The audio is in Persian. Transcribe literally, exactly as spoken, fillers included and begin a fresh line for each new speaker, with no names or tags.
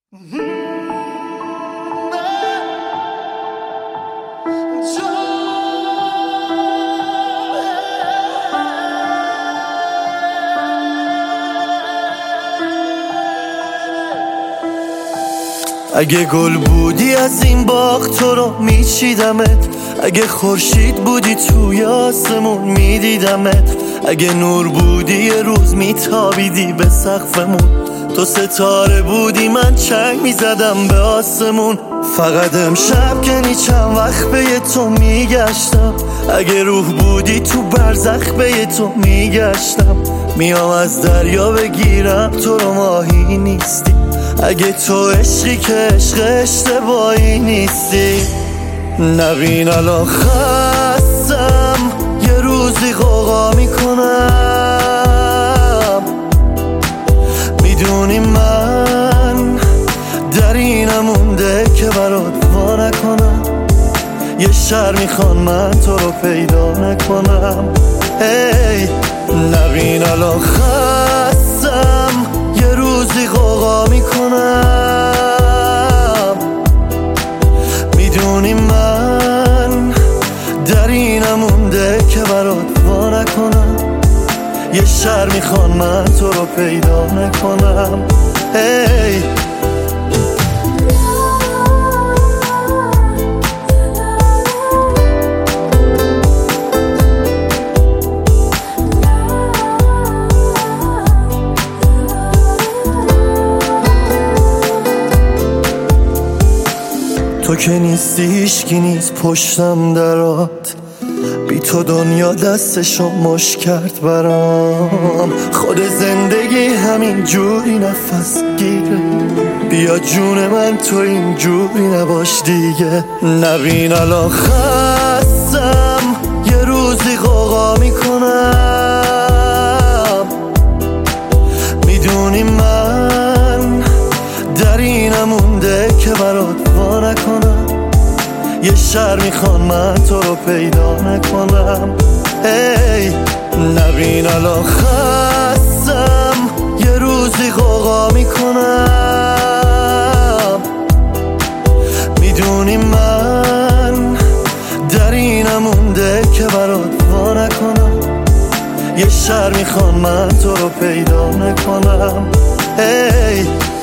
اگه گل بودی از این باغ تو رو میچیدمت، اگه خورشید بودی توی آسمون میدیدمت، اگه نور بودی یه روز میتابیدی به سقفمون، تو ستاره بودی من چنگ میزدم به آسمون. فقط امشب که چند وقت به تو میگشتم، اگه روح بودی تو برزخ به تو میگشتم، میام از دریا بگیرم تو رو ماهی نیستی، اگه تو عشقی که عشق اشتباهی نیستی. نبین الان خستم یه روزی غوغا میکنم، میدونی من در اینم مونده که برات وا نکنم، یه شر میخوان من تو رو پیدا نکنم. هی نبین الان خستم یه روزی غوغا میکنم، میدونی من در اینم مونده که برات وا نکنم، یه شر میخوان من تو رو پیدا نکنم. هی تو که نیستی هیچکی نیست پشتم درات، بی تو دنیا دستشو مش کرد برام، خود زندگی همین جوری نفس گیره، بیا جون من تو این جوری نباش دیگه. نبین الان خستم یه روزی غوغا میکنم، میدونی من در اینم مونده که برات وا نکنم، یه شر میخوان من تو رو پیدا نکنم. هی نبین الان خستم یه روزی غوغا میکنم، میدونی من در اینم مونده که برات وا نکنم، یه شر میخوان من تو رو پیدا نکنم. هی